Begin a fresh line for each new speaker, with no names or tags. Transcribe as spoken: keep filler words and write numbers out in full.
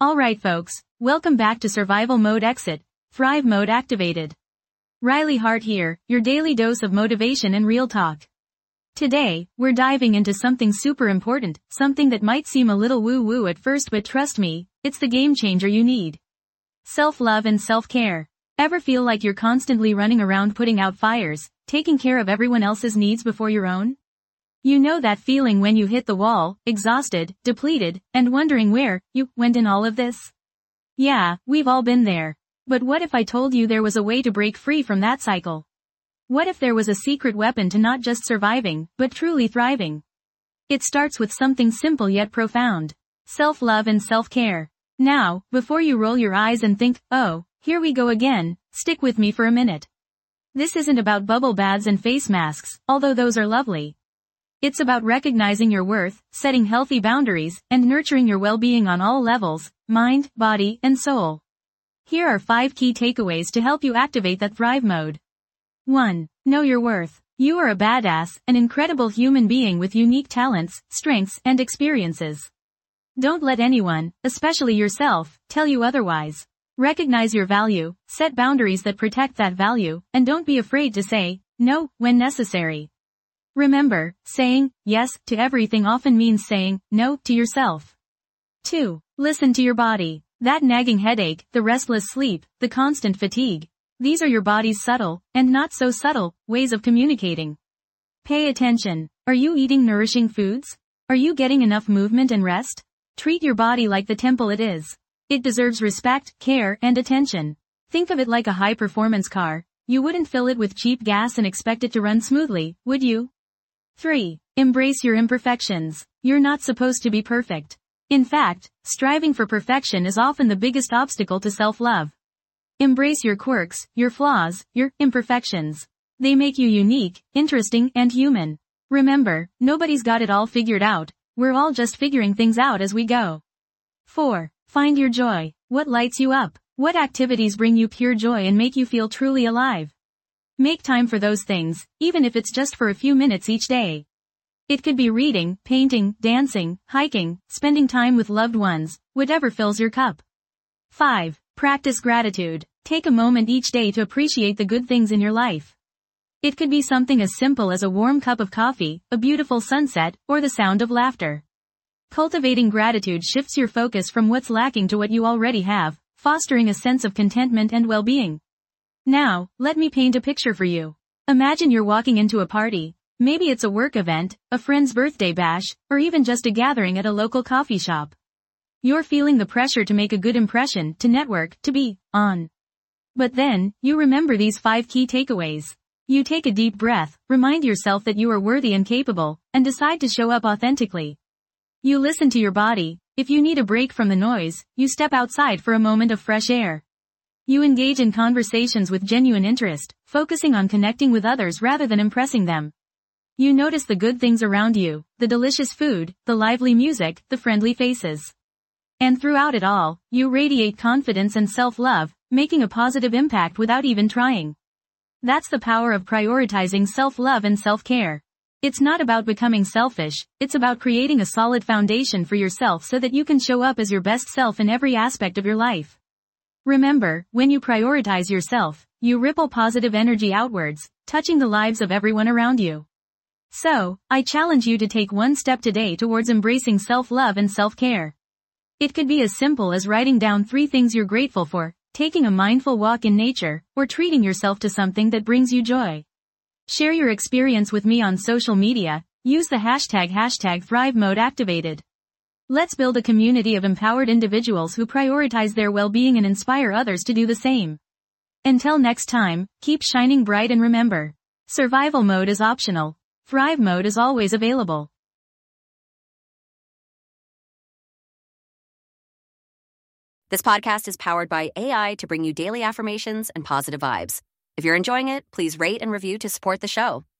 Alright folks, welcome back to Survival Mode Exit, Thrive Mode Activated. Riley Hart here, your daily dose of motivation and real talk. Today, we're diving into something super important, something that might seem a little woo-woo at first, but trust me, it's the game changer you need. Self-love and self-care. Ever feel like you're constantly running around putting out fires, taking care of everyone else's needs before your own? You know that feeling when you hit the wall, exhausted, depleted, and wondering where you went in all of this? Yeah, we've all been there. But what if I told you there was a way to break free from that cycle? What if there was a secret weapon to not just surviving, but truly thriving? It starts with something simple yet profound. Self-love and self-care. Now, before you roll your eyes and think, oh, here we go again, stick with me for a minute. This isn't about bubble baths and face masks, although those are lovely. It's about recognizing your worth, setting healthy boundaries, and nurturing your well-being on all levels, mind, body, and soul. Here are five key takeaways to help you activate that Thrive mode. one. Know your worth. You are a badass, an incredible human being with unique talents, strengths, and experiences. Don't let anyone, especially yourself, tell you otherwise. Recognize your value, set boundaries that protect that value, and don't be afraid to say no when necessary. Remember, saying yes to everything often means saying no to yourself. two. Listen to your body. That nagging headache, the restless sleep, the constant fatigue. These are your body's subtle, and not so subtle, ways of communicating. Pay attention. Are you eating nourishing foods? Are you getting enough movement and rest? Treat your body like the temple it is. It deserves respect, care, and attention. Think of it like a high-performance car. You wouldn't fill it with cheap gas and expect it to run smoothly, would you? three. Embrace your imperfections. You're not supposed to be perfect. In fact, striving for perfection is often the biggest obstacle to self-love. Embrace your quirks, your flaws, your imperfections. They make you unique, interesting, and human. Remember, nobody's got it all figured out. We're all just figuring things out as we go. four. Find your joy. What lights you up? What activities bring you pure joy and make you feel truly alive? Make time for those things, even if it's just for a few minutes each day. It could be reading, painting, dancing, hiking, spending time with loved ones, whatever fills your cup. five. Practice gratitude. Take a moment each day to appreciate the good things in your life. It could be something as simple as a warm cup of coffee, a beautiful sunset, or the sound of laughter. Cultivating gratitude shifts your focus from what's lacking to what you already have, fostering a sense of contentment and well-being. Now, let me paint a picture for you. Imagine you're walking into a party. Maybe it's a work event, a friend's birthday bash, or even just a gathering at a local coffee shop. You're feeling the pressure to make a good impression, to network, to be on. But then, you remember these five key takeaways. You take a deep breath, remind yourself that you are worthy and capable, and decide to show up authentically. You listen to your body. If you need a break from the noise, you step outside for a moment of fresh air. You engage in conversations with genuine interest, focusing on connecting with others rather than impressing them. You notice the good things around you, the delicious food, the lively music, the friendly faces. And throughout it all, you radiate confidence and self-love, making a positive impact without even trying. That's the power of prioritizing self-love and self-care. It's not about becoming selfish, it's about creating a solid foundation for yourself so that you can show up as your best self in every aspect of your life. Remember, when you prioritize yourself, you ripple positive energy outwards, touching the lives of everyone around you. So, I challenge you to take one step today towards embracing self-love and self-care. It could be as simple as writing down three things you're grateful for, taking a mindful walk in nature, or treating yourself to something that brings you joy. Share your experience with me on social media. Use the hashtag hashtag Thrive Mode Activated. Let's build a community of empowered individuals who prioritize their well-being and inspire others to do the same. Until next time, keep shining bright and remember, survival mode is optional. Thrive mode is always available.
This podcast is powered by A I to bring you daily affirmations and positive vibes. If you're enjoying it, please rate and review to support the show.